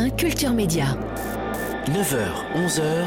matin, Culture Média. 9h, 11h.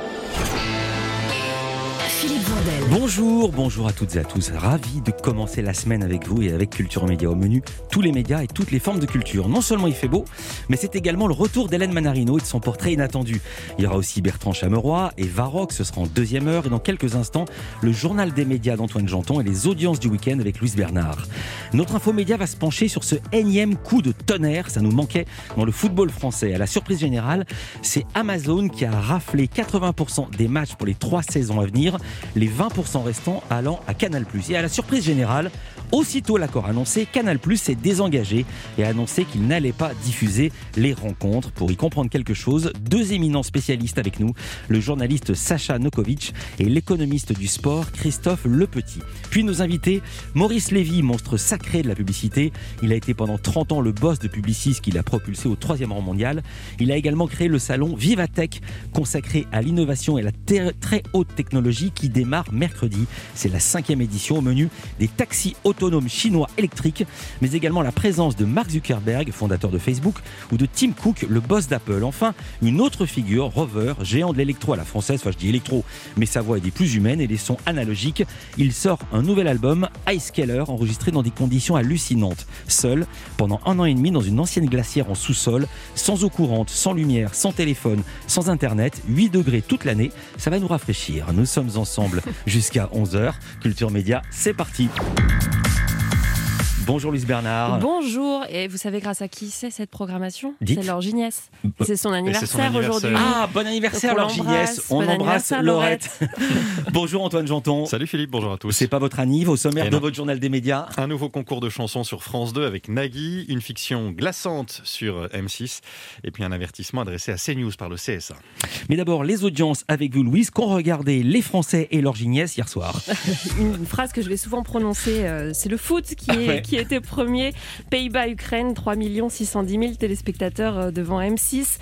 Philippe Vandel. Bonjour à toutes et à tous. Ravi de commencer la semaine avec vous et avec Culture Média. Au menu, tous les médias et toutes les formes de culture. Non seulement il fait beau, mais c'est également le retour d'Hélène Manarino et de son portrait inattendu. Il y aura aussi Bertrand Chameroy et Varrock, ce sera en deuxième heure. Et dans quelques instants, le journal des médias d'Antoine Janton et les audiences du week-end avec Louise Bernard. Notre infomédia va se pencher sur ce énième coup de tonnerre. Ça nous manquait dans le football français. À la surprise générale, c'est Amazon qui a raflé 80% des matchs pour les 3 saisons à venir. Les 20% restants allant à Canal+. Et à la surprise générale, aussitôt l'accord annoncé, Canal+ s'est désengagé et a annoncé qu'il n'allait pas diffuser les rencontres. Pour y comprendre quelque chose, 2 éminents spécialistes avec nous, le journaliste Sacha Nokovic et l'économiste du sport Christophe Lepetit. Puis nos invités, Maurice Lévy, monstre sacré de la publicité. Il a été pendant 30 ans le boss de Publicis qui l'a propulsé au 3e rang mondial. Il a également créé le salon Vivatech, consacré à l'innovation et la très haute technologie qui démarre mercredi. C'est la 5e édition. Au menu des taxis autonomes chinois électriques, mais également la présence de Mark Zuckerberg, fondateur de Facebook, ou de Tim Cook, le boss d'Apple. Enfin, une autre figure, Rover, géant de l'électro à la française, enfin je dis électro, mais sa voix est des plus humaines et les sons analogiques. Il sort un nouvel album, Ice Scaler, enregistré dans des conditions hallucinantes. Seul, pendant 1 an et demi, dans une ancienne glacière en sous-sol, sans eau courante, sans lumière, sans téléphone, sans internet, 8 degrés toute l'année, ça va nous rafraîchir. Nous sommes ensemble jusqu'à 11h. Culture Média, c'est parti. Bonjour Louise Bernard. Bonjour, et vous savez grâce à qui c'est cette programmation ? Dites. C'est Laure Giniès. C'est son anniversaire aujourd'hui. Ah, bon anniversaire Laure Giniès. On embrasse Laurette. Bonjour Antoine Janton. Salut Philippe, bonjour à tous. C'est pas votre anniv au sommaire de votre journal des médias. Un nouveau concours de chansons sur France 2 avec Nagui, une fiction glaçante sur M6 et puis un avertissement adressé à CNews par le CSA. Mais d'abord, les audiences avec vous Louise, qu'ont regardé les Français et Laure Giniès hier soir. Une phrase que je vais souvent prononcer, c'est le foot qui était premier. Pays-Bas-Ukraine, 3 610 000 téléspectateurs devant M6,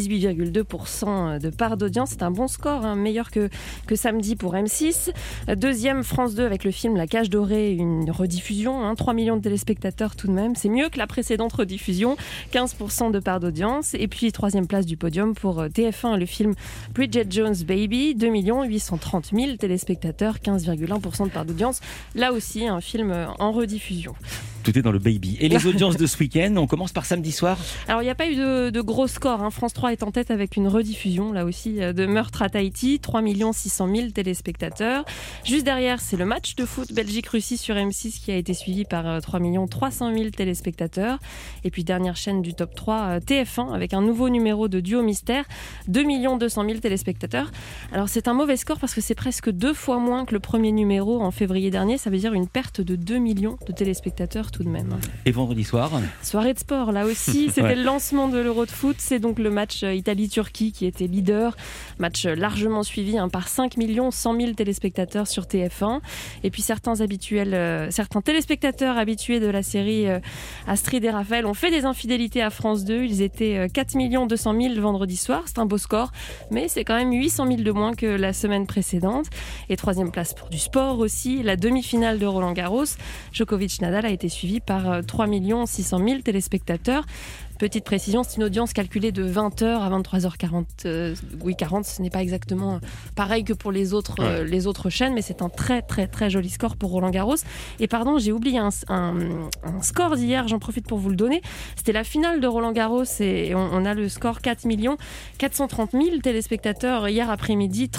18,2% de part d'audience. C'est un bon score, meilleur que samedi pour M6. Deuxième, France 2 avec le film La Cage Dorée, une rediffusion, 3 millions de téléspectateurs tout de même. C'est mieux que la précédente rediffusion, 15% de part d'audience. Et puis troisième place du podium pour TF1, le film Bridget Jones' Baby, 2 830 000 téléspectateurs, 15,1% de part d'audience. Là aussi, un film en rediffusion. Tout est dans le baby. Et les audiences de ce week-end, on commence par samedi soir. Alors, il n'y a pas eu de gros scores. France 3 est en tête avec une rediffusion, là aussi, de Meurtre à Tahiti, 3 600 000 téléspectateurs. Juste derrière, c'est le match de foot Belgique-Russie sur M6 qui a été suivi par 3 300 000 téléspectateurs. Et puis, dernière chaîne du top 3, TF1, avec un nouveau numéro de Duo Mystère, 2 200 000 téléspectateurs. Alors, c'est un mauvais score parce que c'est presque 2 fois moins que le premier numéro en février dernier. Ça veut dire une perte de 2 millions de téléspectateurs tout de même. Et vendredi soir ? Soirée de sport, là aussi, c'était le lancement de l'Euro de foot. C'est donc le match Italie-Turquie qui était leader. Match largement suivi par 5 100 000 téléspectateurs sur TF1. Et puis certains téléspectateurs habitués de la série Astrid et Raphaël ont fait des infidélités à France 2. Ils étaient 4 200 000 le vendredi soir. C'est un beau score, mais c'est quand même 800 000 de moins que la semaine précédente. Et troisième place pour du sport aussi. La demi-finale de Roland-Garros. Djokovic-Nadal a été suivi par 3 600 000 téléspectateurs. Petite précision, c'est une audience calculée de 20h à 23h40. 40, ce n'est pas exactement pareil que pour les autres chaînes, mais c'est un très très très joli score pour Roland-Garros. Et pardon, j'ai oublié un score d'hier, j'en profite pour vous le donner. C'était la finale de Roland-Garros et on a le score 4 430 000 téléspectateurs hier après-midi,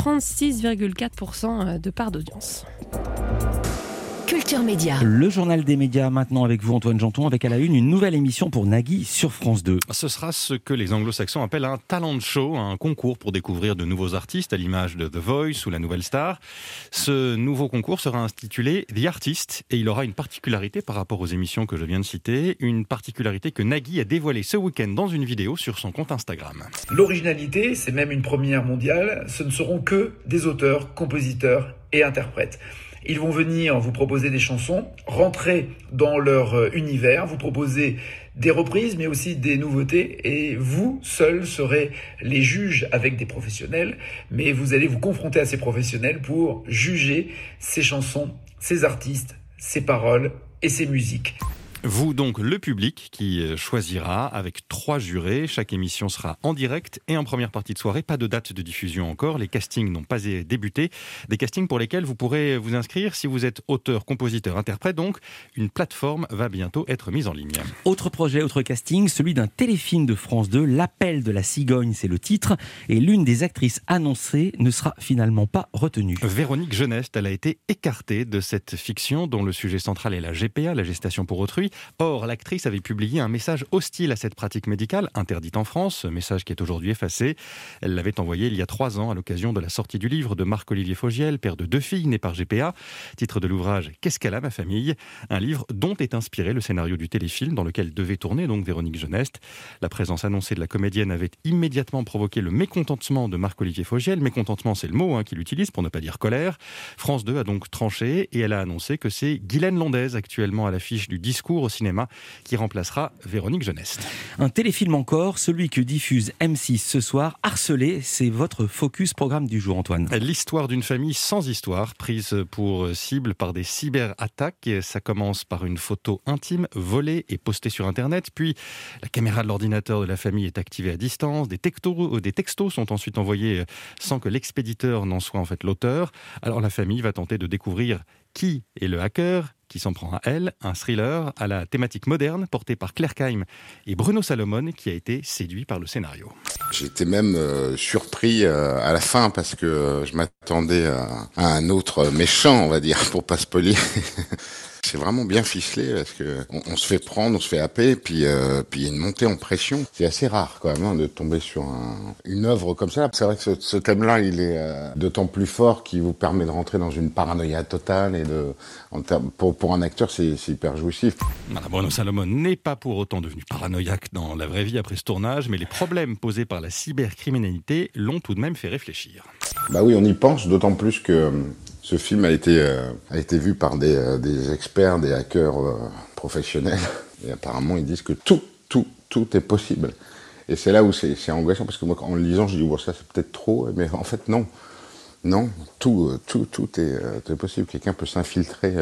36,4% de part d'audience. Culture Média. Le journal des médias maintenant avec vous Antoine Janton, avec à la une nouvelle émission pour Nagui sur France 2. Ce sera ce que les anglo-saxons appellent un talent show, un concours pour découvrir de nouveaux artistes à l'image de The Voice ou La Nouvelle Star. Ce nouveau concours sera intitulé The Artist et il aura une particularité par rapport aux émissions que je viens de citer, une particularité que Nagui a dévoilée ce week-end dans une vidéo sur son compte Instagram. L'originalité, c'est même une première mondiale, ce ne seront que des auteurs, compositeurs et interprètes. Ils vont venir vous proposer des chansons, rentrer dans leur univers, vous proposer des reprises mais aussi des nouveautés et vous seuls serez les juges avec des professionnels, mais vous allez vous confronter à ces professionnels pour juger ces chansons, ces artistes, ces paroles et ces musiques. Vous donc, le public qui choisira avec 3 jurés. Chaque émission sera en direct et en première partie de soirée. Pas de date de diffusion encore. Les castings n'ont pas débuté. Des castings pour lesquels vous pourrez vous inscrire si vous êtes auteur, compositeur, interprète. Donc, une plateforme va bientôt être mise en ligne. Autre projet, autre casting, celui d'un téléfilm de France 2. L'appel de la cigogne, c'est le titre. Et l'une des actrices annoncées ne sera finalement pas retenue. Véronique Geneste, elle a été écartée de cette fiction dont le sujet central est la GPA, la gestation pour autrui. Or, l'actrice avait publié un message hostile à cette pratique médicale, interdite en France, ce message qui est aujourd'hui effacé. Elle l'avait envoyé il y a 3 ans à l'occasion de la sortie du livre de Marc-Olivier Fogiel, père de 2 filles nées par GPA. Titre de l'ouvrage « Qu'est-ce qu'elle a, ma famille ?» Un livre dont est inspiré le scénario du téléfilm dans lequel devait tourner donc Véronique Geneste. La présence annoncée de la comédienne avait immédiatement provoqué le mécontentement de Marc-Olivier Fogiel. Mécontentement, c'est le mot qu'il utilise pour ne pas dire colère. France 2 a donc tranché et elle a annoncé que c'est Guylaine Londaise, actuellement à l'affiche du Discours au cinéma, qui remplacera Véronique Geneste. Un téléfilm encore, celui que diffuse M6 ce soir, Harcelé, c'est votre focus programme du jour, Antoine. L'histoire d'une famille sans histoire, prise pour cible par des cyberattaques. Ça commence par une photo intime volée et postée sur Internet, puis la caméra de l'ordinateur de la famille est activée à distance, des textos sont ensuite envoyés sans que l'expéditeur n'en soit en fait l'auteur. Alors la famille va tenter de découvrir qui est le hacker, qui s'en prend à elle, un thriller à la thématique moderne porté par Claire Kaim et Bruno Salomon qui a été séduit par le scénario. J'étais même surpris à la fin parce que je m'attendais à un autre méchant, on va dire, pour pas spoiler. C'est vraiment bien ficelé parce que on se fait prendre, on se fait happer, puis il y a une montée en pression. C'est assez rare quand même de tomber sur une œuvre comme ça. C'est vrai que ce thème-là, il est d'autant plus fort qu'il vous permet de rentrer dans une paranoïa totale et pour un acteur, c'est hyper jouissif. Bruno Salomon n'est pas pour autant devenu paranoïaque dans la vraie vie après ce tournage, mais les problèmes posés par la cybercriminalité l'ont tout de même fait réfléchir. Bah oui, on y pense, d'autant plus que ce film a été vu par des experts, des hackers professionnels. Et apparemment, ils disent que tout est possible. Et c'est là où c'est angoissant, parce que moi, en le lisant, je dis, oh, ça c'est peut-être trop, mais en fait, non. Non, tout est possible. Quelqu'un peut s'infiltrer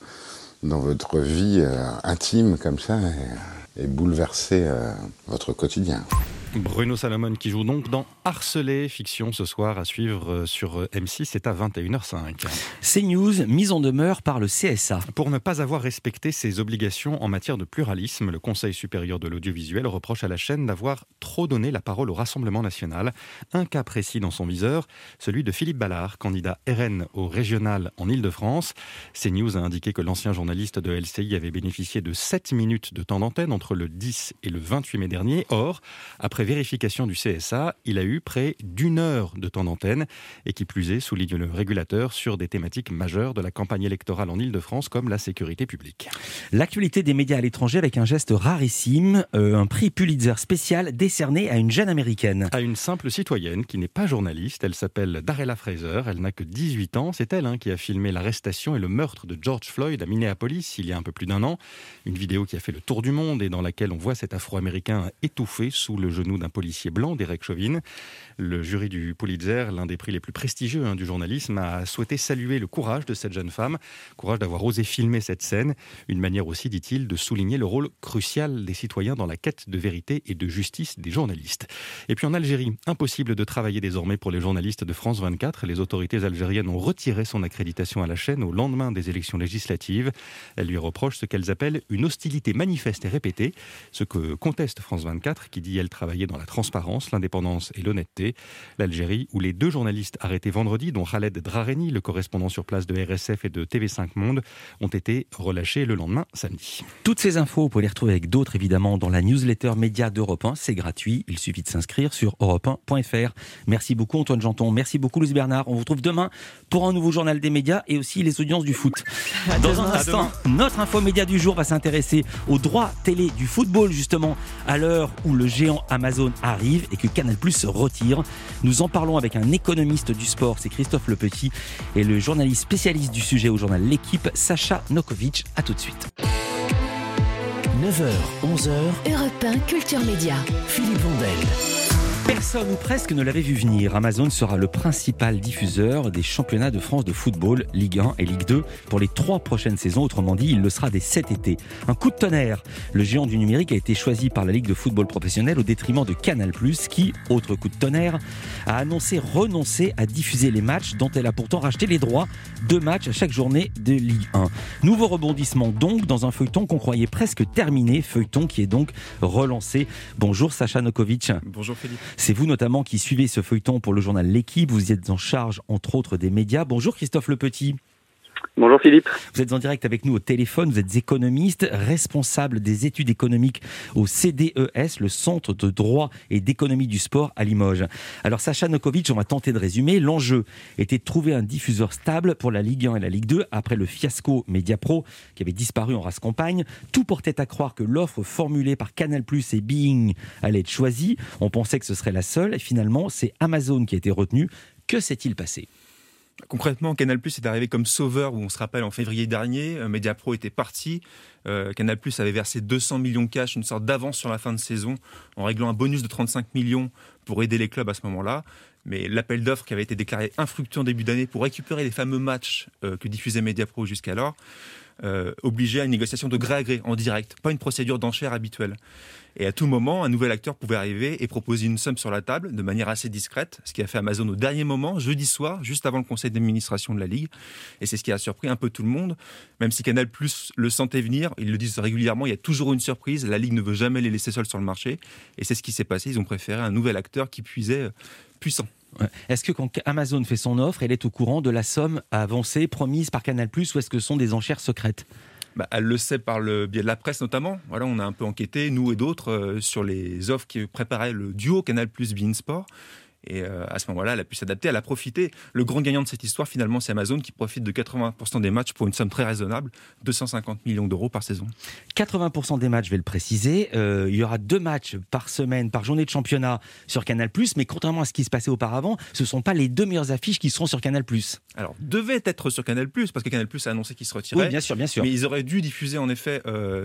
dans votre vie intime, comme ça, et bouleverser votre quotidien. Bruno Salomon qui joue donc dans Harcelé, fiction ce soir à suivre sur M6, c'est à 21h05. CNews, mise en demeure par le CSA. Pour ne pas avoir respecté ses obligations en matière de pluralisme, le Conseil supérieur de l'audiovisuel reproche à la chaîne d'avoir trop donné la parole au Rassemblement national. Un cas précis dans son viseur, celui de Philippe Ballard, candidat RN au régional en Ile-de-France. CNews a indiqué que l'ancien journaliste de LCI avait bénéficié de 7 minutes de temps d'antenne entre le 10 et le 28 mai dernier. Or, après vérification du CSA, il a eu près d'1 heure de temps d'antenne et qui plus est, souligne le régulateur, sur des thématiques majeures de la campagne électorale en Ile-de-France comme la sécurité publique. L'actualité des médias à l'étranger avec un geste rarissime, un prix Pulitzer spécial décerné à une jeune américaine. À une simple citoyenne qui n'est pas journaliste, elle s'appelle Darrella Fraser, elle n'a que 18 ans, c'est elle qui a filmé l'arrestation et le meurtre de George Floyd à Minneapolis il y a un peu plus d'1 an. Une vidéo qui a fait le tour du monde et dans laquelle on voit cet Afro-Américain étouffé sous le genou d'un policier blanc, Derek Chauvin. Le jury du Pulitzer, l'un des prix les plus prestigieux du journalisme, a souhaité saluer le courage de cette jeune femme, courage d'avoir osé filmer cette scène, une manière aussi, dit-il, de souligner le rôle crucial des citoyens dans la quête de vérité et de justice des journalistes. Et puis en Algérie, impossible de travailler désormais pour les journalistes de France 24. Les autorités algériennes ont retiré son accréditation à la chaîne au lendemain des élections législatives. Elles lui reprochent ce qu'elles appellent une hostilité manifeste et répétée, ce que conteste France 24, qui dit elle travailler dans la transparence, l'indépendance et l'honnêteté. L'Algérie, où les 2 journalistes arrêtés vendredi, dont Khaled Drareni, le correspondant sur place de RSF et de TV5 Monde, ont été relâchés le lendemain, samedi. Toutes ces infos, vous pouvez les retrouver avec d'autres évidemment dans la newsletter média d'Europe 1. C'est gratuit, il suffit de s'inscrire sur europe1.fr. Merci beaucoup Antoine Janton, merci beaucoup Louise Bernard. On vous retrouve demain pour un nouveau journal des médias et aussi les audiences du foot. Dans un instant, notre info média du jour va s'intéresser aux droits télé du football justement à l'heure où le géant Amazon arrive et que Canal+ se retire. Nous en parlons avec un économiste du sport, c'est Christophe Lepetit, et le journaliste spécialiste du sujet au journal L'Équipe, Sacha Nokovic. À tout de suite. 9h, 11h, Europe 1 Culture Média. Philippe Vandel. Personne ou presque ne l'avait vu venir. Amazon sera le principal diffuseur des championnats de France de football, Ligue 1 et Ligue 2, pour les 3 prochaines saisons. Autrement dit, il le sera dès cet été. Un coup de tonnerre. Le géant du numérique a été choisi par la Ligue de football professionnel au détriment de Canal+, qui, autre coup de tonnerre, a annoncé renoncer à diffuser les matchs dont elle a pourtant racheté les droits. 2 matchs à chaque journée de Ligue 1. Nouveau rebondissement donc dans un feuilleton qu'on croyait presque terminé, feuilleton qui est donc relancé. Bonjour Sacha Nokovic. Bonjour Philippe. C'est vous notamment qui suivez ce feuilleton pour le journal L'Équipe. Vous êtes en charge, entre autres, des médias. Bonjour Christophe Lepetit. Bonjour Philippe. Vous êtes en direct avec nous au téléphone. Vous êtes économiste, responsable des études économiques au CDES, le Centre de droit et d'économie du sport à Limoges. Alors Sacha Nokovic, on va tenter de résumer. L'enjeu était de trouver un diffuseur stable pour la Ligue 1 et la Ligue 2 après le fiasco Mediapro qui avait disparu en race campagne. Tout portait à croire que l'offre formulée par Canal+ et Being allait être choisie. On pensait que ce serait la seule et finalement c'est Amazon qui a été retenu. Que s'est-il passé ? Concrètement, Canal+ est arrivé comme sauveur, où on se rappelle en février dernier, Mediapro était parti, Canal+ avait versé 200 millions de cash, une sorte d'avance sur la fin de saison, en réglant un bonus de 35 millions pour aider les clubs à ce moment-là. Mais l'appel d'offres qui avait été déclaré infructueux en début d'année pour récupérer les fameux matchs que diffusait Mediapro jusqu'alors, obligeait à une négociation de gré à gré, en direct, pas une procédure d'enchère habituelle. Et à tout moment, un nouvel acteur pouvait arriver et proposer une somme sur la table de manière assez discrète, ce qui a fait Amazon au dernier moment, jeudi soir, juste avant le conseil d'administration de la Ligue. Et c'est ce qui a surpris un peu tout le monde, même si Canal+ le sentait venir, ils le disent régulièrement, il y a toujours une surprise, la Ligue ne veut jamais les laisser seuls sur le marché. Et c'est ce qui s'est passé, ils ont préféré un nouvel acteur qui puisait puissant. Est-ce que quand Amazon fait son offre, elle est au courant de la somme avancée, promise par Canal+, ou est-ce que ce sont des enchères secrètes ? Elle le sait par le biais de la presse notamment. Voilà, on a un peu enquêté, nous et d'autres, sur les offres qui préparaient le duo Canal+ beIN Sport. Et à ce moment-là, elle a pu s'adapter, elle a profité. Le grand gagnant de cette histoire, finalement, c'est Amazon qui profite de 80% des matchs pour une somme très raisonnable, 250 millions d'euros par saison. 80% des matchs, je vais le préciser. Il y aura 2 matchs par semaine, par journée de championnat sur Canal+, mais contrairement à ce qui se passait auparavant, ce ne sont pas les 2 meilleures affiches qui seront sur Canal+. Alors, devaient être sur Canal+, parce que Canal+ a annoncé qu'il se retirait. Oui, bien sûr. Mais ils auraient dû diffuser, en effet,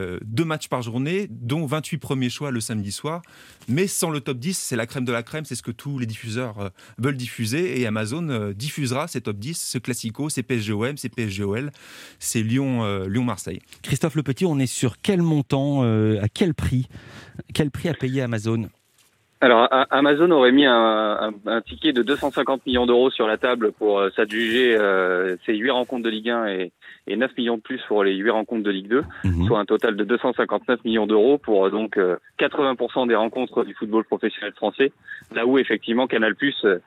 2 matchs par journée, dont 28 premiers choix le samedi soir, mais sans le top 10, c'est la crème de la crème, c'est ce que tous les diffuseurs veulent diffuser, et Amazon diffusera ces top 10, ce classico, c'est PSG-OM, c'est PSG-OL, c'est Lyon-Marseille. Christophe Lepetit, on est sur quel montant, à quel prix a payé Amazon ? Alors Amazon aurait mis un ticket de 250 millions d'euros sur la table pour s'adjuger ces 8 rencontres de Ligue 1 et 9 millions de plus pour les 8 rencontres de Ligue 2, soit un total de 259 millions d'euros pour donc 80% des rencontres du football professionnel français, là où effectivement Canal+,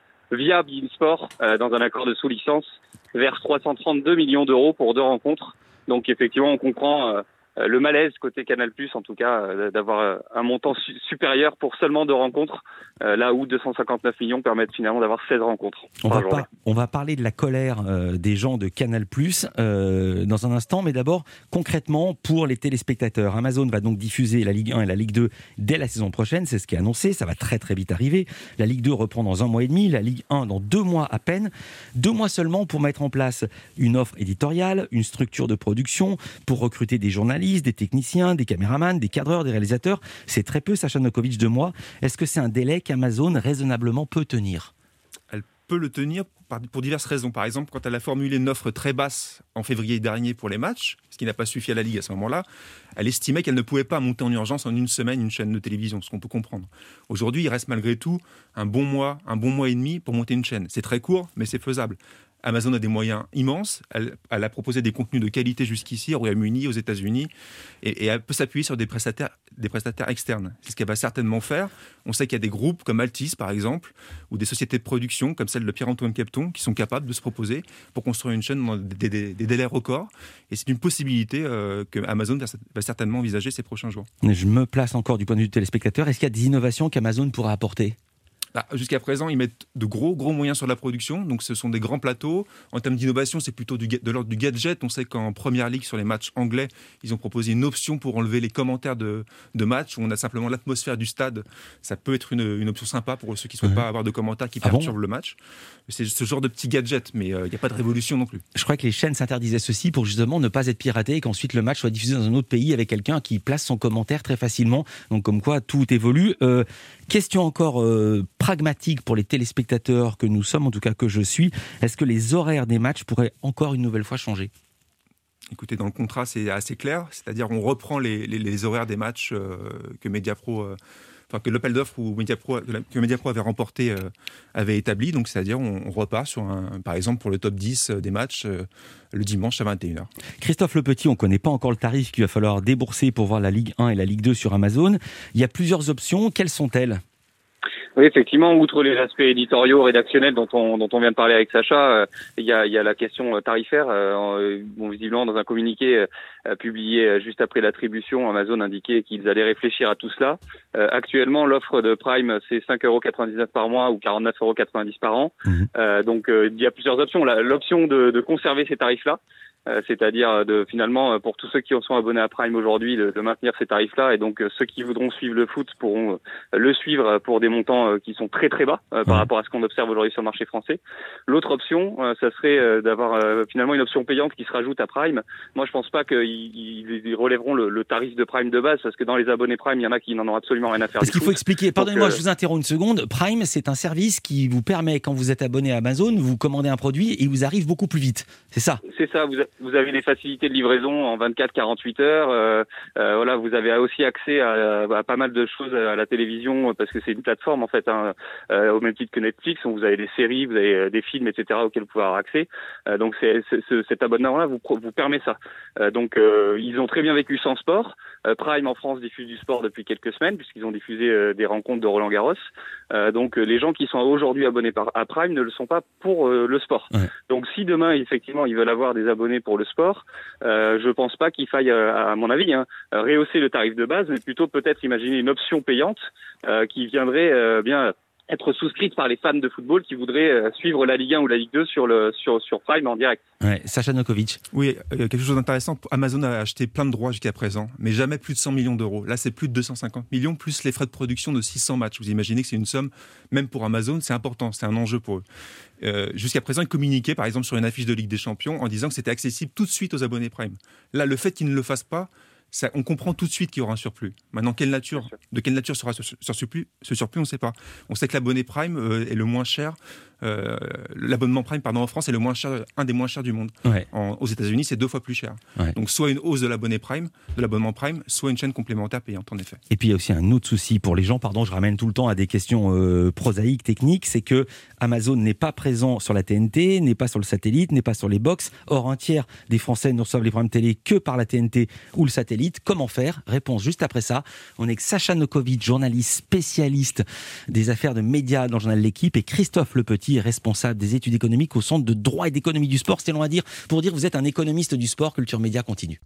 via beIN Sport, dans un accord de sous-licence, verse 332 millions d'euros pour 2 rencontres. Donc effectivement, on comprend le malaise côté Canal+, en tout cas, d'avoir un montant supérieur pour seulement 2 rencontres, là où 259 millions permettent finalement d'avoir 16 rencontres. On va parler de la colère des gens de Canal+, dans un instant, mais d'abord, concrètement, pour les téléspectateurs. Amazon va donc diffuser la Ligue 1 et la Ligue 2 dès la saison prochaine, c'est ce qui est annoncé, ça va très très vite arriver. La Ligue 2 reprend dans 1 mois et demi, la Ligue 1 dans 2 mois à peine. 2 mois seulement pour mettre en place une offre éditoriale, une structure de production, pour recruter des journalistes, des techniciens, des caméramans, des cadreurs, des réalisateurs. C'est très peu, Sacha Nokovic, 2 mois. Est-ce que c'est un délai qu'Amazon raisonnablement peut tenir ? Elle peut le tenir pour diverses raisons. Par exemple, quand elle a formulé une offre très basse en février dernier pour les matchs, ce qui n'a pas suffi à la Ligue à ce moment-là, elle estimait qu'elle ne pouvait pas monter en urgence en une semaine une chaîne de télévision, ce qu'on peut comprendre. Aujourd'hui, il reste malgré tout un bon mois et demi pour monter une chaîne. C'est très court, mais c'est faisable. Amazon a des moyens immenses, elle a proposé des contenus de qualité jusqu'ici, au Royaume-Uni, aux États-Unis, et elle peut s'appuyer sur des prestataires externes. C'est ce qu'elle va certainement faire. On sait qu'il y a des groupes comme Altis, par exemple, ou des sociétés de production comme celle de Pierre-Antoine Capton, qui sont capables de se proposer pour construire une chaîne dans des délais records. Et c'est une possibilité que Amazon va certainement envisager ces prochains jours. Je me place encore du point de vue du téléspectateur. Est-ce qu'il y a des innovations qu'Amazon pourra apporter ? Jusqu'à présent, ils mettent de gros moyens sur la production, donc ce sont des grands plateaux. En termes d'innovation, c'est plutôt de l'ordre du gadget. On sait qu'en Première Ligue, sur les matchs anglais, ils ont proposé une option pour enlever les commentaires de match, où on a simplement l'atmosphère du stade. Ça peut être une option sympa pour ceux qui ne souhaitent pas avoir de commentaires qui perturbent le match. C'est ce genre de petits gadgets, mais il n'y a pas de révolution non plus. Je crois que les chaînes s'interdisaient ceci pour justement ne pas être piraté et qu'ensuite le match soit diffusé dans un autre pays avec quelqu'un qui place son commentaire très facilement. Donc comme quoi, tout évolue. Question encore pragmatique pour les téléspectateurs que nous sommes, en tout cas que je suis, est-ce que les horaires des matchs pourraient encore une nouvelle fois changer ? Écoutez, dans le contrat, c'est assez clair. C'est-à-dire, on reprend les horaires des matchs que Mediapro... que l'appel d'offres que Mediapro avait remporté avait établi. Donc, c'est-à-dire, on repart sur par exemple, pour le top 10 des matchs le dimanche à 21h. Christophe Lepetit, on ne connaît pas encore le tarif qu'il va falloir débourser pour voir la Ligue 1 et la Ligue 2 sur Amazon. Il y a plusieurs options. Quelles sont-elles ? Oui, effectivement, outre les aspects éditoriaux, rédactionnels dont on vient de parler avec Sacha, il y a la question tarifaire. Visiblement, dans un communiqué publié juste après l'attribution, Amazon indiquait qu'ils allaient réfléchir à tout cela. Actuellement, l'offre de Prime, c'est 5,99 € par mois ou 49,90 € par an. Donc, il y a plusieurs options. L'option de conserver ces tarifs-là, c'est-à-dire finalement pour tous ceux qui sont abonnés à Prime aujourd'hui de maintenir ces tarifs-là, et donc ceux qui voudront suivre le foot pourront le suivre pour des montants qui sont très très bas par rapport à ce qu'on observe aujourd'hui sur le marché français. L'autre option, ça serait d'avoir finalement une option payante qui se rajoute à Prime. Moi, je pense pas qu'ils relèveront le tarif de Prime de base, parce que dans les abonnés Prime, il y en a qui n'en ont absolument rien à faire. Parce qu'il faut expliquer, pardonnez-moi, je vous interromps une seconde. Prime, c'est un service qui vous permet, quand vous êtes abonné à Amazon, vous commandez un produit et il vous arrive beaucoup plus vite. C'est ça ? C'est ça. Vous avez des facilités de livraison en 24-48 heures. Voilà, vous avez aussi accès à pas mal de choses à la télévision, parce que c'est une plateforme en fait, au même titre que Netflix. Où vous avez des séries, vous avez des films, etc. auxquels vous pouvez avoir accès. Donc cet abonnement-là vous permet ça. Donc ils ont très bien vécu sans sport. Prime en France diffuse du sport depuis quelques semaines, puisqu'ils ont diffusé des rencontres de Roland Garros. Donc les gens qui sont aujourd'hui abonnés à Prime ne le sont pas pour le sport. Ouais. Donc si demain effectivement ils veulent avoir des abonnés pour le sport, je pense pas qu'il faille, à mon avis, rehausser le tarif de base, mais plutôt peut-être imaginer une option payante qui viendrait bien être souscrite par les fans de football qui voudraient suivre la Ligue 1 ou la Ligue 2 sur Prime en direct. Ouais, Sacha Nokovic. Oui, quelque chose d'intéressant. Amazon a acheté plein de droits jusqu'à présent, mais jamais plus de 100 millions d'euros. Là, c'est plus de 250 millions, plus les frais de production de 600 matchs. Vous imaginez que c'est une somme, même pour Amazon, c'est important, c'est un enjeu pour eux. Jusqu'à présent, ils communiquaient, par exemple, sur une affiche de Ligue des Champions, en disant que c'était accessible tout de suite aux abonnés Prime. Là, le fait qu'ils ne le fassent pas, on comprend tout de suite qu'il y aura un surplus. Maintenant, de quelle nature sera ce surplus, on ne sait pas. On sait que l'abonné Prime est le moins cher. L'abonnement Prime, en France, est le moins cher, un des moins chers du monde. Ouais. Aux États-Unis, c'est 2 fois plus cher. Ouais. Donc, soit une hausse de l'abonnement Prime, soit une chaîne complémentaire payante, en effet. Et puis, il y a aussi un autre souci pour les gens. Je ramène tout le temps à des questions prosaïques, techniques. C'est que Amazon n'est pas présent sur la TNT, n'est pas sur le satellite, n'est pas sur les box. Or, un tiers des Français ne reçoivent les programmes télé que par la TNT ou le satellite. Comment faire ? Réponse juste après ça. On est avec Sacha Nokovic, journaliste spécialiste des affaires de médias dans le journal L'Équipe, et Christophe Lepetit, responsable des études économiques au Centre de droit et d'économie du sport. C'est long à dire pour dire que vous êtes un économiste du sport. Culture Média continue.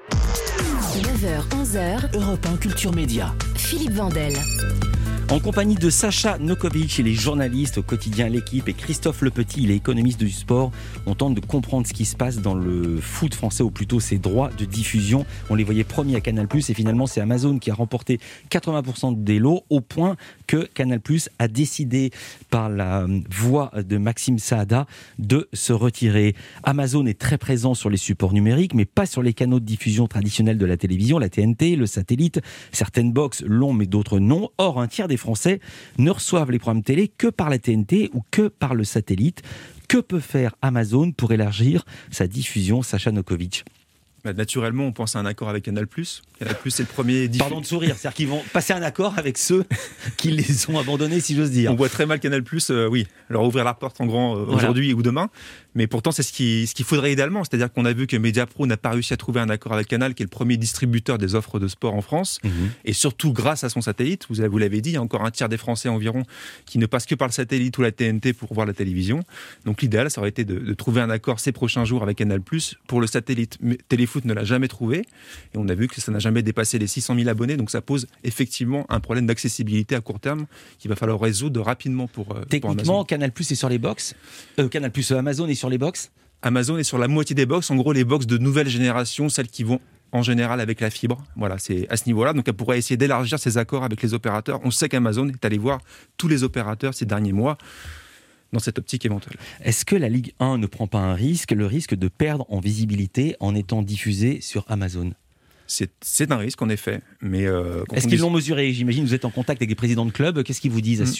9h, 11h, Europe 1 Culture Média. Philippe Vandel. En compagnie de Sacha Nokovic, il est journaliste au quotidien L'Équipe, et Christophe Lepetit, il est économiste du sport. On tente de comprendre ce qui se passe dans le foot français, ou plutôt ses droits de diffusion. On les voyait promis à Canal+, et finalement c'est Amazon qui a remporté 80% des lots, au point que Canal+ a décidé, par la voix de Maxime Saada, de se retirer. Amazon est très présent sur les supports numériques, mais pas sur les canaux de diffusion traditionnels de la télévision, la TNT, le satellite. Certaines box l'ont, mais d'autres non. Or, un tiers des Français ne reçoivent les programmes télé que par la TNT ou que par le satellite. Que peut faire Amazon pour élargir sa diffusion, Sacha Nokovic ? Naturellement, on pense à un accord avec Canal+. Canal+, c'est le premier... Pardon de sourire, c'est-à-dire qu'ils vont passer un accord avec ceux qui les ont abandonnés, si j'ose dire. On voit très mal Canal+, leur ouvrir la porte en grand aujourd'hui ou demain. Mais pourtant, c'est ce qu'il faudrait idéalement. C'est-à-dire qu'on a vu que Mediapro n'a pas réussi à trouver un accord avec Canal, qui est le premier distributeur des offres de sport en France. Et surtout, grâce à son satellite, vous l'avez dit, il y a encore un tiers des Français environ qui ne passent que par le satellite ou la TNT pour voir la télévision. Donc l'idéal, ça aurait été de trouver un accord ces prochains jours avec Canal+, pour le satellite. Mais Téléfoot ne l'a jamais trouvé. Et on a vu que ça n'a jamais dépassé les 600 000 abonnés. Donc ça pose effectivement un problème d'accessibilité à court terme qu'il va falloir résoudre rapidement pour Techniquement, Canal+ est sur les box. Amazon est sur les box. Amazon est sur la moitié des box. En gros, les box de nouvelle génération, celles qui vont en général avec la fibre. Voilà, c'est à ce niveau-là. Donc, elle pourrait essayer d'élargir ses accords avec les opérateurs. On sait qu'Amazon est allé voir tous les opérateurs ces derniers mois dans cette optique éventuelle. Est-ce que la Ligue 1 ne prend pas le risque de perdre en visibilité en étant diffusée sur Amazon ? C'est un risque, en effet. Mais est-ce qu'ils l'ont mesuré ? J'imagine que vous êtes en contact avec des présidents de clubs. Qu'est-ce qu'ils vous disent à ce sujet-là ?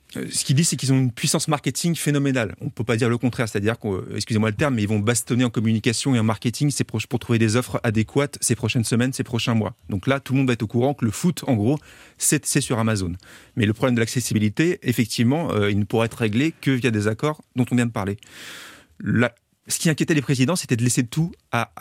Ce qu'ils disent, c'est qu'ils ont une puissance marketing phénoménale. On ne peut pas dire le contraire, c'est-à-dire excusez-moi le terme, mais ils vont bastonner en communication et en marketing pour trouver des offres adéquates ces prochaines semaines, ces prochains mois. Donc là, tout le monde va être au courant que le foot, en gros, c'est sur Amazon. Mais le problème de l'accessibilité, effectivement, il ne pourra être réglé que via des accords dont on vient de parler. Ce qui inquiétait les présidents, c'était de laisser tout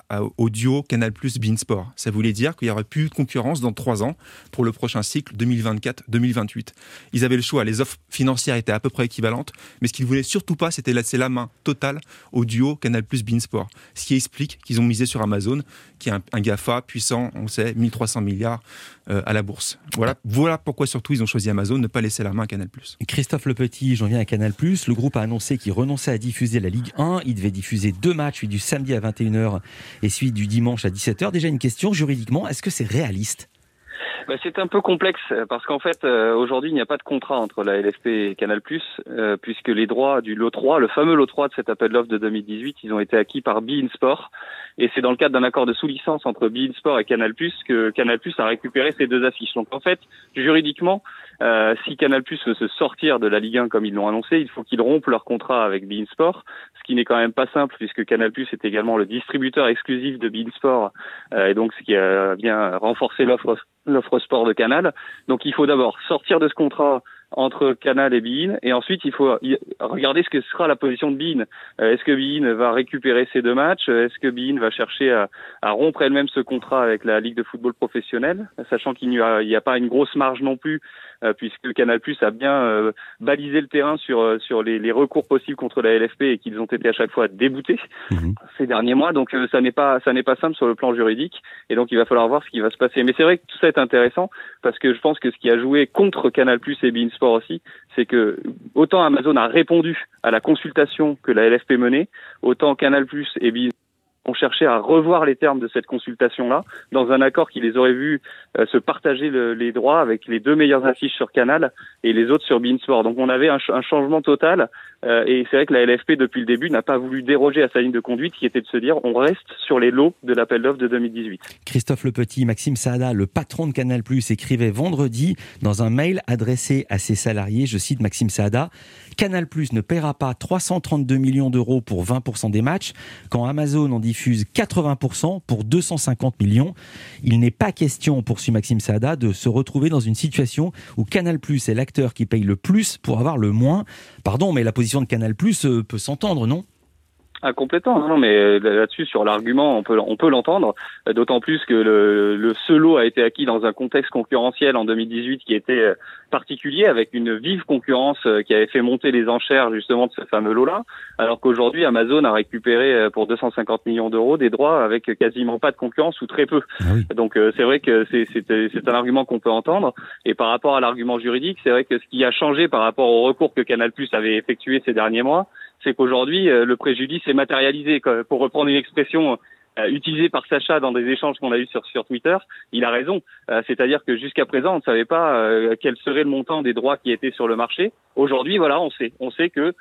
au duo Canal+ beIN Sport. Ça voulait dire qu'il n'y aurait plus de concurrence dans 3 ans pour le prochain cycle 2024-2028. Ils avaient le choix, les offres financières étaient à peu près équivalentes, mais ce qu'ils ne voulaient surtout pas, c'était laisser la main totale au duo Canal+ beIN Sport. Ce qui explique qu'ils ont misé sur Amazon, qui est un GAFA puissant, on sait, 1300 milliards à la bourse. Voilà pourquoi surtout ils ont choisi Amazon, ne pas laisser la main à Canal+. Christophe Lepetit, j'en viens à Canal+. Le groupe a annoncé qu'il renonçait à diffuser la Ligue 1. Il devait diffuser 2 matchs, celui du samedi à 21h et celui du dimanche à 17h. Déjà une question, juridiquement, est-ce que c'est réaliste ? C'est un peu complexe parce qu'en fait, aujourd'hui, il n'y a pas de contrat entre la LFP et Canal+, puisque les droits du lot 3, le fameux lot 3 de cet appel d'offres de 2018, ils ont été acquis par beIN Sport. Et c'est dans le cadre d'un accord de sous-licence entre beIN Sport et Canal+, que Canal+ a récupéré ces 2 affiches. Donc en fait, juridiquement, si Canal+ veut se sortir de la Ligue 1 comme ils l'ont annoncé, il faut qu'ils rompent leur contrat avec beIN Sport, ce qui n'est quand même pas simple puisque Canal+ est également le distributeur exclusif de beIN Sport, et donc ce qui a bien renforcé l'offre sport de Canal. Donc il faut d'abord sortir de ce contrat entre Canal et beIN, et ensuite il faut regarder ce que sera la position de beIN. Est-ce que beIN va récupérer ces 2 matchs ? Est-ce que beIN va chercher à rompre elle-même ce contrat avec la Ligue de football professionnel, sachant qu'il n'y a pas une grosse marge non plus, puisque Canal+ a bien balisé le terrain sur les recours possibles contre la LFP et qu'ils ont été à chaque fois déboutés ces derniers mois. Donc ça n'est pas simple sur le plan juridique, et donc il va falloir voir ce qui va se passer. Mais c'est vrai que tout ça est intéressant parce que je pense que ce qui a joué contre Canal+ et beIN Sport aussi, c'est que autant Amazon a répondu à la consultation que la LFP menait, autant Canal+ et beIN ont cherché à revoir les termes de cette consultation-là, dans un accord qui les aurait vus se partager les droits avec les 2 meilleures affiches sur Canal et les autres sur beIN Sport. Donc on avait un changement total, et c'est vrai que la LFP, depuis le début, n'a pas voulu déroger à sa ligne de conduite, qui était de se dire on reste sur les lots de l'appel d'offres de 2018. Christophe Lepetit, Maxime Saada, le patron de Canal+, écrivait vendredi dans un mail adressé à ses salariés, je cite Maxime Saada, « Canal+ ne paiera pas 332 millions d'euros pour 20% des matchs, quand Amazon en diffuse 80% pour 250 millions. Il n'est pas question, poursuit Maxime Saada, de se retrouver dans une situation où Canal+ est l'acteur qui paye le plus pour avoir le moins. Pardon, mais la position de Canal+ peut s'entendre, non ? Complètement. Non, mais là-dessus, sur l'argument, on peut l'entendre. D'autant plus que ce lot a été acquis dans un contexte concurrentiel en 2018 qui était particulier, avec une vive concurrence qui avait fait monter les enchères justement de ce fameux lot-là. Alors qu'aujourd'hui, Amazon a récupéré pour 250 millions d'euros des droits avec quasiment pas de concurrence ou très peu. Ah oui. Donc c'est vrai que c'est un argument qu'on peut entendre. Et par rapport à l'argument juridique, c'est vrai que ce qui a changé par rapport au recours que Canal+ avait effectué ces derniers mois, c'est qu'aujourd'hui, le préjudice est matérialisé. Pour reprendre une expression utilisée par Sacha dans des échanges qu'on a eus sur Twitter, il a raison. C'est-à-dire que jusqu'à présent, on ne savait pas quel serait le montant des droits qui étaient sur le marché. Aujourd'hui, voilà, on sait. On sait que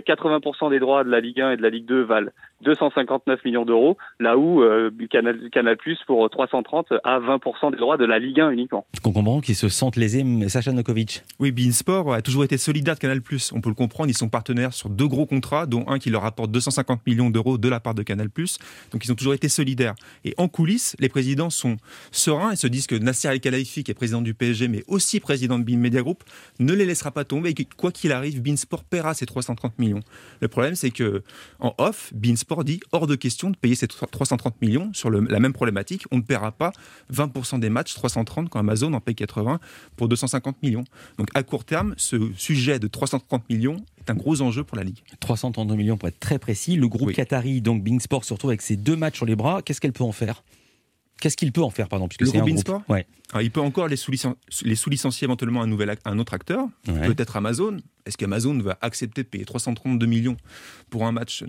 80% des droits de la Ligue 1 et de la Ligue 2 valent 259 millions d'euros, là où Canal+ pour 330 à 20% des droits de la Ligue 1 uniquement. On comprend qu'ils se sentent lésés, Sacha Nokovic. Oui, beIN Sport a toujours été solidaire de Canal+. On peut le comprendre, ils sont partenaires sur 2 gros contrats, dont un qui leur rapporte 250 millions d'euros de la part de Canal+. Donc ils ont toujours été solidaires. Et en coulisses, les présidents sont sereins et se disent que Nasser Al-Khelaifi, qui est président du PSG, mais aussi président de beIN Media Group, ne les laissera pas tomber et que quoi qu'il arrive, beIN Sport paiera ces 330 millions. Le problème, c'est que en off, beIN Sport dit hors de question de payer ces 330 millions sur la même problématique. On ne paiera pas 20% des matchs 330 quand Amazon en paye 80 pour 250 millions. Donc à court terme, ce sujet de 330 millions est un gros enjeu pour la Ligue. 332 millions pour être très précis. Le groupe Qatari, donc beIN Sport, se retrouve avec ses 2 matchs sur les bras. Qu'est-ce qu'il peut en faire, puisque le c'est un groupe groupe. Sport. Ouais. Alors, il peut encore les sous-licencier éventuellement un autre acteur, peut-être Amazon. Est-ce qu'Amazon va accepter de payer 332 millions pour 2 matchs,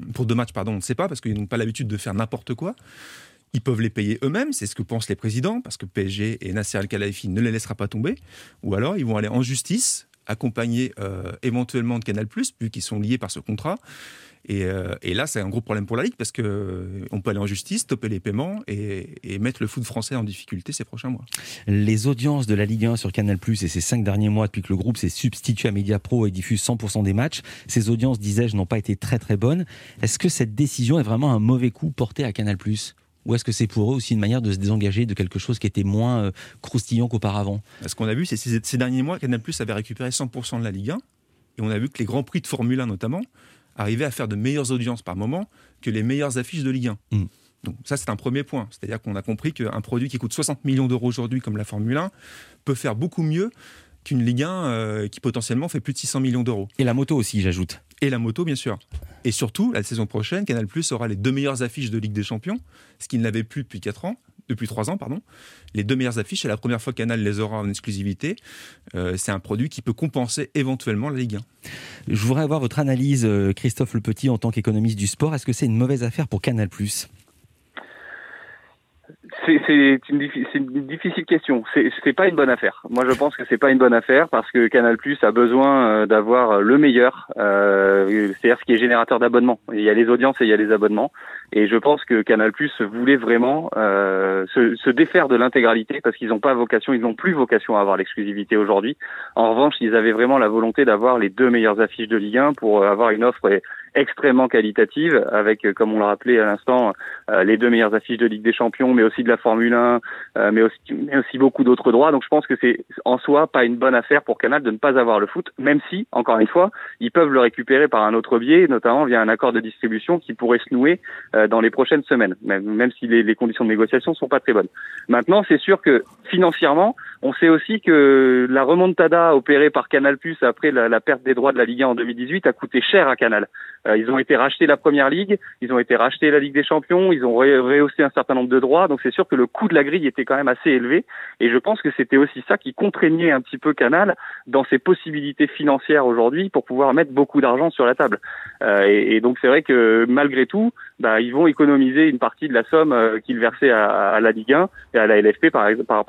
on ne sait pas, parce qu'ils n'ont pas l'habitude de faire n'importe quoi. Ils peuvent les payer eux-mêmes, c'est ce que pensent les présidents, parce que PSG et Nasser Al-Khelaifi ne les laissera pas tomber. Ou alors, ils vont aller en justice, accompagnés éventuellement de Canal+, vu qu'ils sont liés par ce contrat. Et là, c'est un gros problème pour la Ligue parce qu'on peut aller en justice, stopper les paiements et mettre le foot français en difficulté ces prochains mois. Les audiences de la Ligue 1 sur Canal+, et ces 5 derniers mois depuis que le groupe s'est substitué à Mediapro et diffuse 100% des matchs, ces audiences, disais-je, n'ont pas été très très bonnes. Est-ce que cette décision est vraiment un mauvais coup porté à Canal+? Ou est-ce que c'est pour eux aussi une manière de se désengager de quelque chose qui était moins croustillant qu'auparavant? Ce qu'on a vu, c'est que ces derniers mois, Canal+ avait récupéré 100% de la Ligue 1. Et on a vu que les grands prix de Formule 1 notamment arrivaient à faire de meilleures audiences par moment que les meilleures affiches de Ligue 1. Donc ça, c'est un premier point. C'est-à-dire qu'on a compris qu'un produit qui coûte 60 millions d'euros aujourd'hui, comme la Formule 1, peut faire beaucoup mieux qu'une Ligue 1 qui potentiellement fait plus de 600 millions d'euros. Et la moto aussi, j'ajoute. Et la moto, bien sûr. Et surtout, la saison prochaine, Canal+ aura les 2 meilleures affiches de Ligue des Champions, ce qu'il n'avait plus depuis 3 ans. Les 2 meilleures affiches, c'est la première fois que Canal les aura en exclusivité. C'est un produit qui peut compenser éventuellement la Ligue 1. Je voudrais avoir votre analyse, Christophe Le Petit, en tant qu'économiste du sport. Est-ce que c'est une mauvaise affaire pour Canal+? C'est une difficile question. C'est pas une bonne affaire. Moi, je pense que c'est pas une bonne affaire parce que Canal+ a besoin d'avoir le meilleur, c'est-à-dire ce qui est générateur d'abonnements. Il y a les audiences et il y a les abonnements. Et je pense que Canal+ voulait vraiment se défaire de l'intégralité parce qu'ils n'ont plus vocation à avoir l'exclusivité aujourd'hui. En revanche, ils avaient vraiment la volonté d'avoir les 2 meilleures affiches de Ligue 1 pour avoir une offre extrêmement qualitative avec, comme on l'a rappelé à l'instant, les 2 meilleures affiches de Ligue des Champions, mais aussi de la Formule 1, mais aussi beaucoup d'autres droits. Donc je pense que c'est en soi pas une bonne affaire pour Canal de ne pas avoir le foot, même si, encore une fois, ils peuvent le récupérer par un autre biais, notamment via un accord de distribution qui pourrait se nouer dans les prochaines semaines, même si les conditions de négociation sont pas très bonnes. Maintenant, c'est sûr que financièrement, on sait aussi que la remontada opérée par Canal+ après la perte des droits de la Ligue 1 en 2018 a coûté cher à Canal. Ils ont été rachetés la Première Ligue, ils ont été rachetés la Ligue des Champions, ils ont rehaussé un certain nombre de droits, donc c'est sûr que le coût de la grille était quand même assez élevé, et je pense que c'était aussi ça qui contraignait un petit peu Canal dans ses possibilités financières aujourd'hui pour pouvoir mettre beaucoup d'argent sur la table. Et donc c'est vrai que malgré tout, ils vont économiser une partie de la somme qu'ils versaient à la Ligue 1 et à la LFP par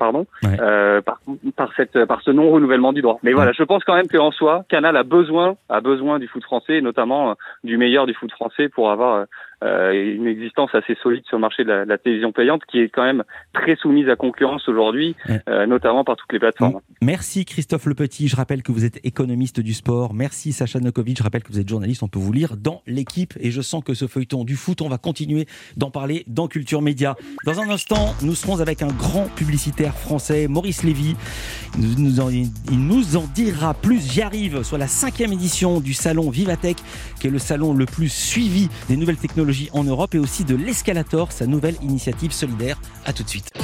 ce non-renouvellement du droit. Mais voilà, je pense quand même qu'en soi, Canal a besoin du foot français, notamment du meilleur du foot français pour avoir une existence assez solide sur le marché de la télévision payante qui est quand même très soumise à concurrence aujourd'hui, notamment par toutes les plateformes. Merci Christophe Le Petit, je rappelle que vous êtes économiste du sport. Merci Sacha Nokovic, je rappelle que vous êtes journaliste, on peut vous lire dans L'Équipe et je sens que ce feuilleton du foot, on va continuer d'en parler dans Culture Média. Dans un instant, nous serons avec un grand publicitaire français, Maurice Lévy. Il nous en dira plus. J'y arrive sur la 5e édition du salon Vivatech, qui est le salon le plus suivi des nouvelles technologies en Europe et aussi de l'Escalator, sa nouvelle initiative solidaire. À tout de suite.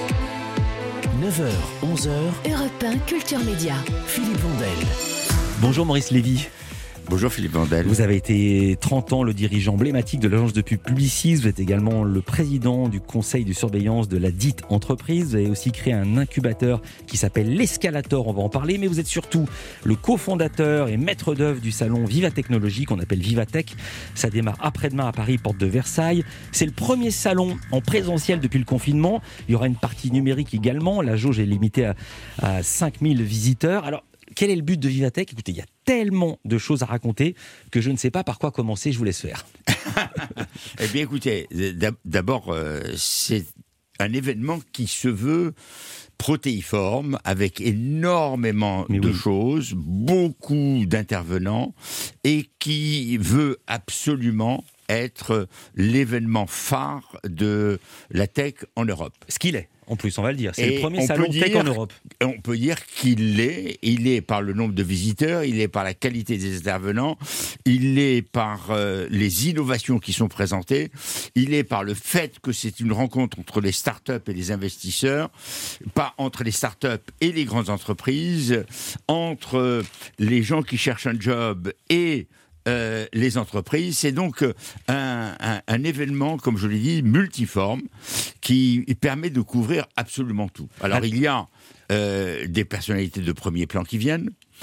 9h, 11h. Europe 1 Culture Média. Philippe Vandel. Bonjour Maurice Lévy. Bonjour Philippe Vandel. Vous avez été 30 ans le dirigeant emblématique de l'agence de pub Publicis. Vous êtes également le président du conseil de surveillance de la dite entreprise. Vous avez aussi créé un incubateur qui s'appelle l'Escalator, on va en parler. Mais vous êtes surtout le cofondateur et maître d'œuvre du salon Vivatechnologie qu'on appelle Vivatech. Ça démarre après-demain à Paris, porte de Versailles. C'est le premier salon en présentiel depuis le confinement. Il y aura une partie numérique également. La jauge est limitée à 5000 visiteurs. Alors, quel est le but de Vivatech ? Écoutez, il y a tellement de choses à raconter que je ne sais pas par quoi commencer, je vous laisse faire. Eh bien écoutez, d'abord, c'est un événement qui se veut protéiforme, avec énormément de choses, beaucoup d'intervenants, et qui veut absolument être l'événement phare de la tech en Europe. Ce qu'il est. En plus, on va le dire, c'est le premier salon tech en Europe. On peut dire qu'il l'est. Il est par le nombre de visiteurs, il est par la qualité des intervenants, il est par les innovations qui sont présentées, il est par le fait que c'est une rencontre entre les startups et les investisseurs, pas entre les startups et les grandes entreprises, entre les gens qui cherchent un job et les entreprises. C'est donc un événement, comme je l'ai dit, multiforme, qui permet de couvrir absolument tout. Alors il y a des personnalités de premier plan qui viennent,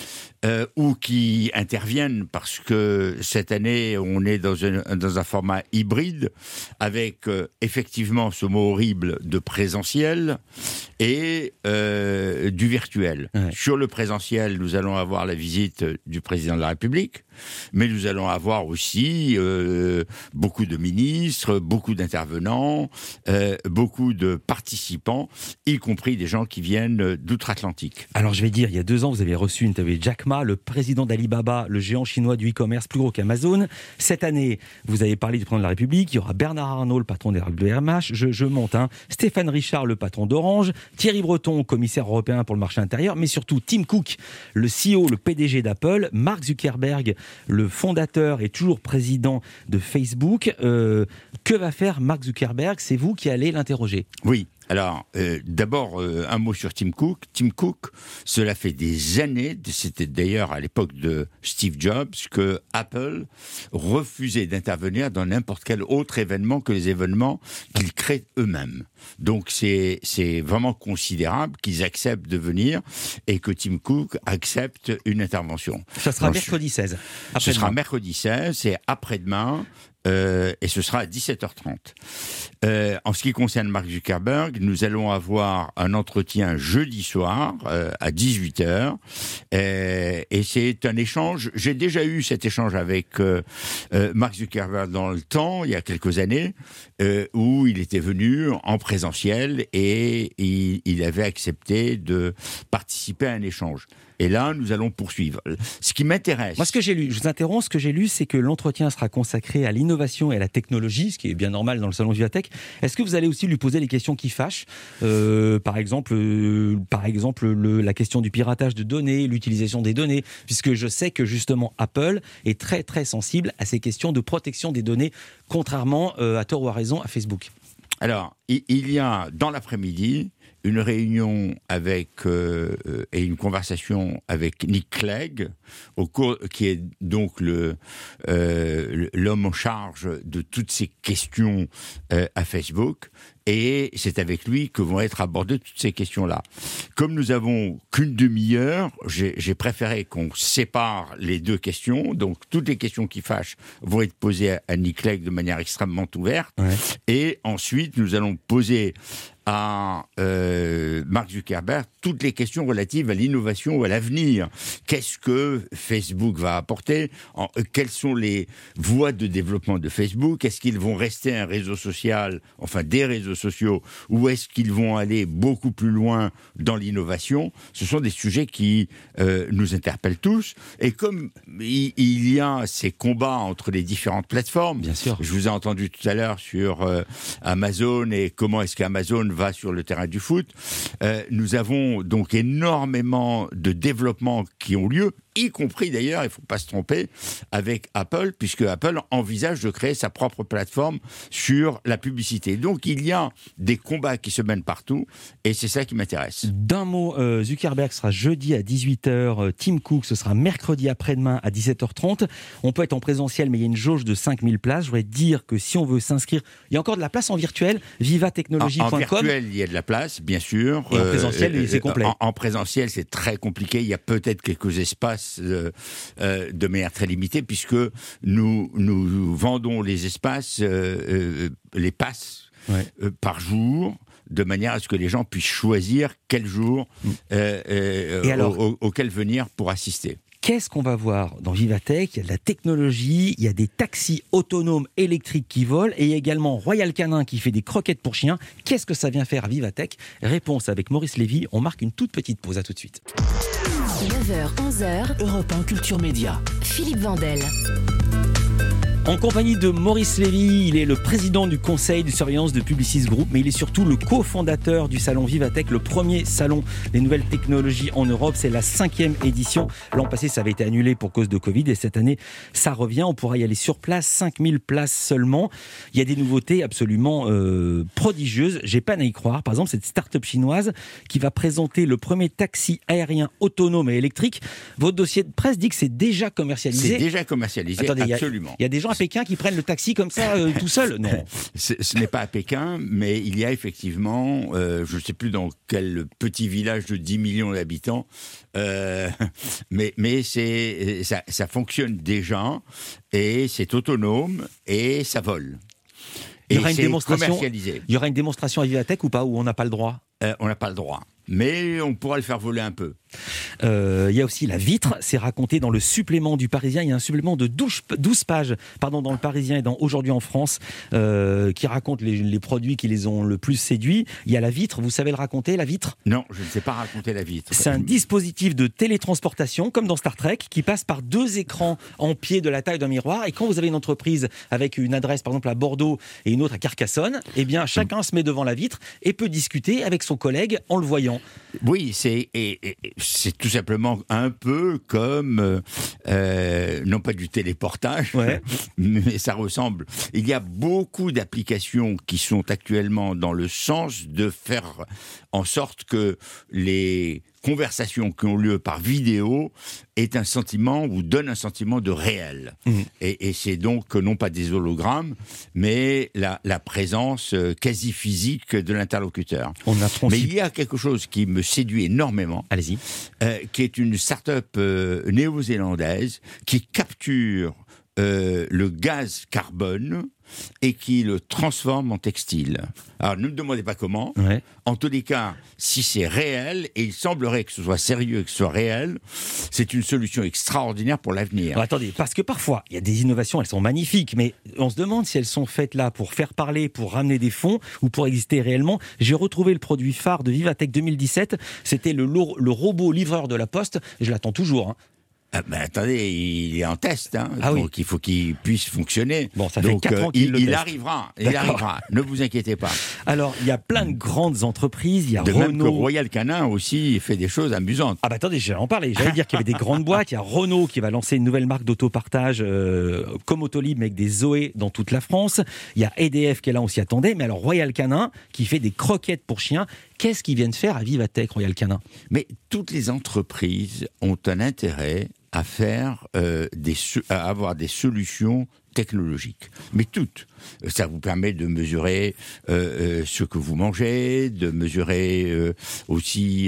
ou qui interviennent parce que cette année, on est dans un format hybride avec effectivement ce mot horrible de présentiel et du virtuel. Ouais. Sur le présentiel, nous allons avoir la visite du président de la République, mais nous allons avoir aussi beaucoup de ministres, beaucoup d'intervenants, beaucoup de participants, y compris des gens qui viennent d'outre-Atlantique. Alors je vais dire, il y a 2 ans, vous avez reçu une interview de Jack Ma, le président d'Alibaba, le géant chinois du e-commerce plus gros qu'Amazon. Cette année, vous avez parlé du président de la République, il y aura Bernard Arnault, le patron des LVMH, je monte, Stéphane Richard, le patron d'Orange, Thierry Breton, commissaire européen pour le marché intérieur, mais surtout Tim Cook, le CEO, le PDG d'Apple, Mark Zuckerberg, le fondateur et toujours président de Facebook. Que va faire Mark Zuckerberg ? C'est vous qui allez l'interroger. Oui. Alors, d'abord, un mot sur Tim Cook. Tim Cook, cela fait des années, c'était d'ailleurs à l'époque de Steve Jobs, que Apple refusait d'intervenir dans n'importe quel autre événement que les événements qu'ils créent eux-mêmes. Donc, c'est vraiment considérable qu'ils acceptent de venir et que Tim Cook accepte une intervention. Ça sera mercredi 16. Ce sera mercredi 16, c'est après-demain. Et ce sera à 17h30. En ce qui concerne Mark Zuckerberg, nous allons avoir un entretien jeudi soir à 18h. Et c'est un échange. J'ai déjà eu cet échange avec Mark Zuckerberg dans le temps, il y a quelques années, où il était venu en présentiel et il avait accepté de participer à un échange. Et là, nous allons poursuivre. Ce qui m'intéresse... Moi, ce que j'ai lu, je vous interromps, ce que j'ai lu, c'est que l'entretien sera consacré à l'innovation et à la technologie, ce qui est bien normal dans le salon Vivatech. Est-ce que vous allez aussi lui poser les questions qui fâchent ? Par exemple, la question du piratage de données, l'utilisation des données, puisque je sais que justement Apple est très très sensible à ces questions de protection des données, contrairement, à tort ou à raison, à Facebook. Alors, il y a dans l'après-midi une réunion avec et une conversation avec Nick Clegg, qui est donc l'homme en charge de toutes ces questions à Facebook. Et c'est avec lui que vont être abordées toutes ces questions-là. Comme nous avons qu'une demi-heure, j'ai préféré qu'on sépare les deux questions. Donc, toutes les questions qui fâchent vont être posées à Nick Clegg de manière extrêmement ouverte. Ouais. Et ensuite, nous allons poser à Mark Zuckerberg toutes les questions relatives à l'innovation ou à l'avenir. Qu'est-ce que Facebook va apporter ? Quelles sont les voies de développement de Facebook ? Est-ce qu'ils vont rester un réseau social, enfin des réseaux sociaux, ou est-ce qu'ils vont aller beaucoup plus loin dans l'innovation ? Ce sont des sujets qui nous interpellent tous. Et comme il y a ces combats entre les différentes plateformes, bien sûr. Je vous ai entendu tout à l'heure sur Amazon et comment est-ce qu'Amazon va sur le terrain du foot. Nous avons donc énormément de développements qui ont lieu, y compris d'ailleurs, il ne faut pas se tromper, avec Apple, puisque Apple envisage de créer sa propre plateforme sur la publicité. Donc il y a des combats qui se mènent partout, et c'est ça qui m'intéresse. D'un mot, Zuckerberg sera jeudi à 18h, Tim Cook, ce sera mercredi après-demain à 17h30. On peut être en présentiel, mais il y a une jauge de 5000 places. Je voudrais dire que si on veut s'inscrire, il y a encore de la place en virtuel, vivatechnologie.com. En virtuel, il y a de la place, bien sûr. Et en présentiel, c'est complet. En présentiel, c'est très compliqué. Il y a peut-être quelques espaces de manière très limitée, puisque nous vendons les espaces, les passes par jour, de manière à ce que les gens puissent choisir quel jour auquel venir pour assister. Qu'est-ce qu'on va voir dans Vivatech ? Il y a de la technologie, il y a des taxis autonomes électriques qui volent, et il y a également Royal Canin qui fait des croquettes pour chiens. Qu'est-ce que ça vient faire à Vivatech ? Réponse avec Maurice Lévy. On marque une toute petite pause. À tout de suite. 9h, 11h, Europe 1 Culture Média. Philippe Vandel. En compagnie de Maurice Lévy, il est le président du conseil de surveillance de Publicis Group, mais il est surtout le cofondateur du salon Vivatech, le premier salon des nouvelles technologies en Europe. C'est la 5e édition. L'an passé, ça avait été annulé pour cause de Covid, et cette année, ça revient. On pourra y aller sur place, 5000 places seulement. Il y a des nouveautés absolument prodigieuses. J'ai peine à y croire. Par exemple, cette start-up chinoise qui va présenter le premier taxi aérien autonome et électrique. Votre dossier de presse dit que c'est déjà commercialisé. C'est déjà commercialisé. Attendez, absolument. Il y a des gens à Pékin qui prennent le taxi comme ça, tout seul. Non. Ce n'est pas à Pékin, mais il y a effectivement, je ne sais plus dans quel petit village de 10 millions d'habitants, mais ça fonctionne déjà, et c'est autonome, et ça vole. Il y aura une démonstration. Commercialisé. Il y aura une démonstration à Vivatech ou pas, où on n'a pas le droit? On n'a pas le droit. Mais on pourra le faire voler un peu. Il y a aussi la vitre, c'est raconté dans le supplément du Parisien. Il y a un supplément de 12 pages dans le Parisien et dans Aujourd'hui en France qui raconte les produits qui les ont le plus séduits. Il y a la vitre, vous savez le raconter, la vitre? Non, je ne sais pas raconter la vitre. C'est un dispositif de télétransportation, comme dans Star Trek, qui passe par 2 écrans en pied de la taille d'un miroir. Et quand vous avez une entreprise avec une adresse, par exemple à Bordeaux, et une autre à Carcassonne, eh bien chacun se met devant la vitre et peut discuter avec son collègue en le voyant. Oui, c'est tout simplement un peu comme, non pas du téléportage, mais ça ressemble. Il y a beaucoup d'applications qui sont actuellement dans le sens de faire en sorte que les conversations qui ont lieu par vidéo aient un sentiment ou donnent un sentiment de réel. Et c'est donc non pas des hologrammes, mais la présence quasi physique de l'interlocuteur. Mais il y a quelque chose qui me séduit énormément. Allez-y. Qui est une start-up néo-zélandaise qui capture le gaz carbone et qui le transforme en textile. Alors, ne me demandez pas comment. En tous les cas, si c'est réel, et il semblerait que ce soit sérieux et que ce soit réel, c'est une solution extraordinaire pour l'avenir. Alors, attendez, parce que parfois, il y a des innovations, elles sont magnifiques, mais on se demande si elles sont faites là pour faire parler, pour ramener des fonds, ou pour exister réellement. J'ai retrouvé le produit phare de Vivatech 2017, c'était le robot livreur de la Poste, je l'attends toujours, attendez, il est en test, donc oui. Il faut qu'il puisse fonctionner. Bon, ça fait 4 ans qu'il le teste. Il arrivera, ne vous inquiétez pas. Alors, il y a plein de grandes entreprises, il y a Renault. Même que Royal Canin aussi fait des choses amusantes. Attendez, j'allais en parler. J'allais dire qu'il y avait des grandes boîtes, il y a Renault qui va lancer une nouvelle marque d'autopartage comme Autolib, mais avec des Zoé dans toute la France. Il y a EDF qui est là, on s'y attendait, mais alors Royal Canin qui fait des croquettes pour chiens. Qu'est-ce qu'ils viennent faire à Vivatech, Royal Canin? Mais toutes les entreprises ont un intérêt à faire à avoir des solutions technologiques. Mais toutes. Ça vous permet de mesurer ce que vous mangez, de mesurer aussi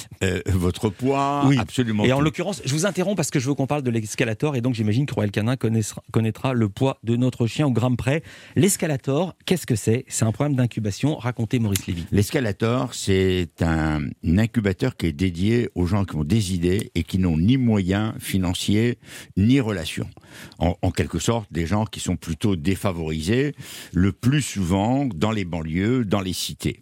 votre poids. Oui. Absolument. Et tout. en l'occurrence, je vous interromps parce que je veux qu'on parle de l'escalator et donc j'imagine que Royal Canin connaîtra le poids de notre chien au gramme près. L'escalator, qu'est-ce que c'est? C'est un programme d'incubation. Racontez, Maurice Lévy. L'escalator, c'est un incubateur qui est dédié aux gens qui ont des idées et qui n'ont ni moyens financiers ni relations. En quelque sorte, des gens qui sont plutôt défavorisés, le plus souvent dans les banlieues, dans les cités.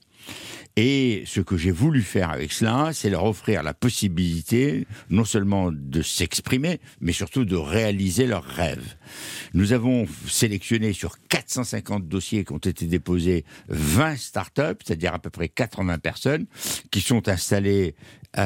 Et ce que j'ai voulu faire avec cela, c'est leur offrir la possibilité non seulement de s'exprimer, mais surtout de réaliser leurs rêves. Nous avons sélectionné sur 450 dossiers qui ont été déposés 20 startups, c'est-à-dire à peu près 80 personnes, qui sont installées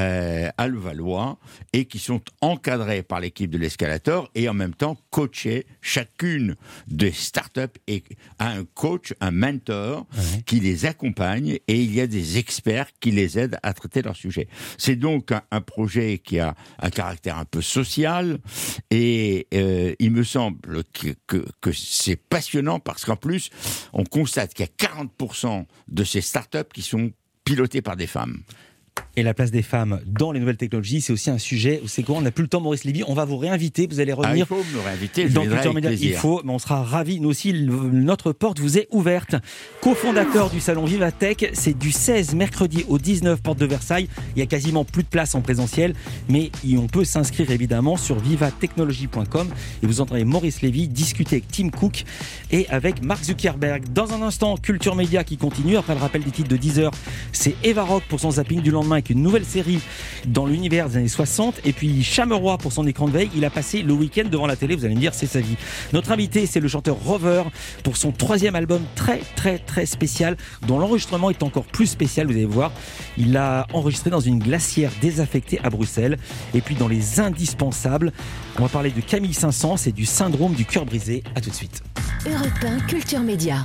à Levallois et qui sont encadrées par l'équipe de l'Escalator et en même temps coachées. Chacune des startups a un coach, un mentor qui les accompagne et il y a des experts qui les aident à traiter leur sujet. C'est donc un projet qui a un caractère un peu social et il me semble que c'est passionnant parce qu'en plus, on constate qu'il y a 40% de ces startups qui sont pilotées par des femmes. Et la place des femmes dans les nouvelles technologies, c'est aussi un sujet. C'est quoi? On n'a plus le temps, Maurice Lévy. On va vous réinviter. Vous allez revenir. Il faut me réinviter. Dans Culture Média. Il faut, mais on sera ravis. Nous aussi, notre porte vous est ouverte. Co-fondateur du salon Vivatech, c'est du 16 mercredi au 19 porte de Versailles. Il y a quasiment plus de place en présentiel, mais on peut s'inscrire évidemment sur vivatechnologie.com et vous entendrez Maurice Lévy discuter avec Tim Cook et avec Mark Zuckerberg. Dans un instant, Culture Média qui continue. Après le rappel des titres de 10h, c'est Eva Rock pour son zapping du lendemain avec une nouvelle série dans l'univers des années 60 et puis Chameroy pour son écran de veille. Il a passé le week-end devant la télé, vous allez me dire c'est sa vie. Notre invité c'est le chanteur Rover pour son 3e album très très très spécial dont l'enregistrement est encore plus spécial, vous allez voir. Il l'a enregistré dans une glacière désaffectée à Bruxelles. Et puis dans les indispensables, on va parler de Camille Saint-Saëns et du syndrome du cœur brisé. À tout de suite. Europe 1 Culture Média.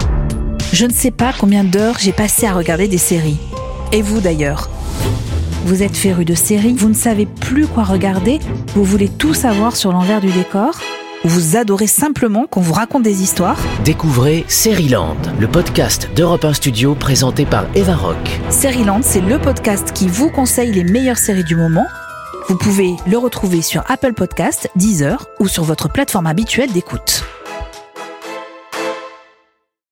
Je ne sais pas combien d'heures j'ai passé à regarder des séries. Et vous d'ailleurs. Vous êtes férus de séries, vous ne savez plus quoi regarder, vous voulez tout savoir sur l'envers du décor. ou vous adorez simplement qu'on vous raconte des histoires, Découvrez Seriland, le podcast d'Europe 1 Studio présenté par Eva Rock. Seriland, c'est le podcast qui vous conseille les meilleures séries du moment. Vous pouvez le retrouver sur Apple Podcasts, Deezer ou sur votre plateforme habituelle d'écoute.